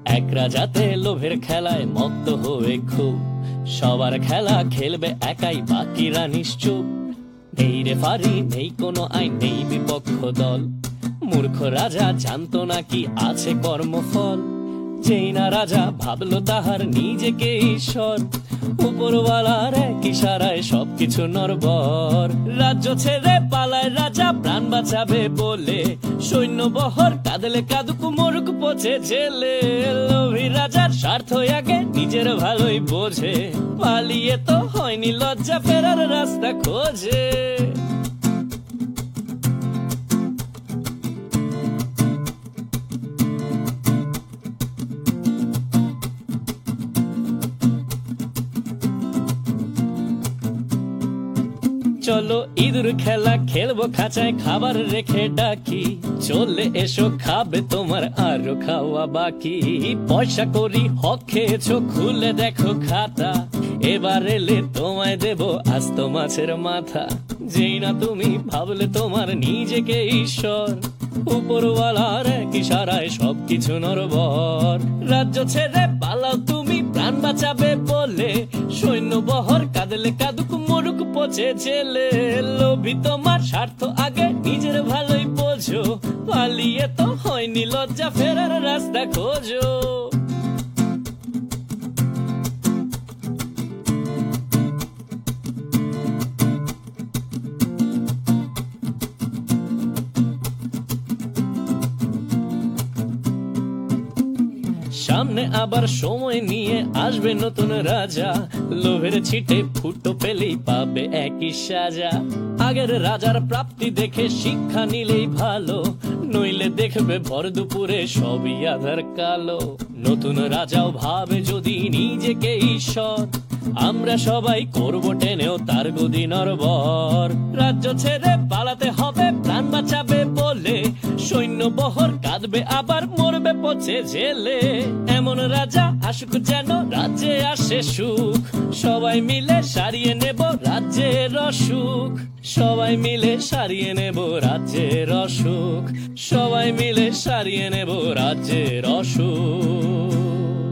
এক রাজাতে লোভের খেলায় মত্ত হয়ে খুব, সবার খেলা খেলবে একাই, বাকিরা নিশ্চুপ। নেই রেফারি, নেই কোনো আইন, নেই বিপক্ষ দল। মূর্খ রাজা জানতো না কি আছে কর্মফল। যেই না রাজা ভাবলো তাহার নিজেকে ঈশ্বর, উপরওয়ালার এক ইশারায় সবকিছু নড়বড়। রাজ্য ছেড়ে পালায় রাজা প্রাণ বাঁচাবে বলে, সৈন্য বহর কাঁদলে কাঁদুক, মরুক পচে জেলে। লোভী রাজার স্বার্থ আগে নিজের ভালোই বোঝে, পালিয়ে তো হয়নি লজ্জা, ফেরার রাস্তা খোঁজে। চলো ইঁদুর খেলা খেলবো খাঁচায়, খাবার রেখে ডাকি, চলে এসো খাবে তোমার আরো খাওয়া বাকি। পয়সা করি হক খেয়েছো, খুলে দেখো খাতা, এবার এলে তোমায় দেব আস্ত মাছের মাথা। যেই না তুমি ভাবলে তোমার নিজেকে ঈশ্বর, উপরওয়ালার এক ইশারায় সবকিছু নড়বড়। রাজ্য ছেড়ে পালাও তুমি প্রাণ বাঁচাবে বলে, সৈন্য বহর কাঁদলে কাঁদুক, মরুক পচে জেলে। লোভী তোমার স্বার্থ আগে নিজের ভালোই বোঝো, পালিয়ে তো হয়নি লজ্জা, ফেরার রাস্তা খোঁজো। সামনে আবার সময় নিয়ে আসবে নতুন রাজা, লোভের ছিটে ফুটো পেলেই পাবে একই সাজা। আগের রাজার প্রাপ্তি দেখে শিক্ষা নিলেই ভালো, নইলে দেখবে ভর দুপুরে সবই আধার কালো। নতুন রাজাও ভাবে যদি নিজেকে ঈশ্বর, আমরা সবাই করবো টেনেও তার গদি নড়বড়। রাজ্য ছেড়ে পালাতে হবে প্রাণ বাঁচাবে বলে, সৈন্য বহর কাঁদবে আবার মরবে পচে জেলে। এমন রাজা আসুক যেন রাজ্যে আসে সুখ, সবাই মিলে সারিয়ে নেব রাজ্যের অসুখ। সবাই মিলে সারিয়ে নেব রাজ্যের অসুখ, সবাই মিলে সারিয়ে নেব রাজ্যের অসুখ।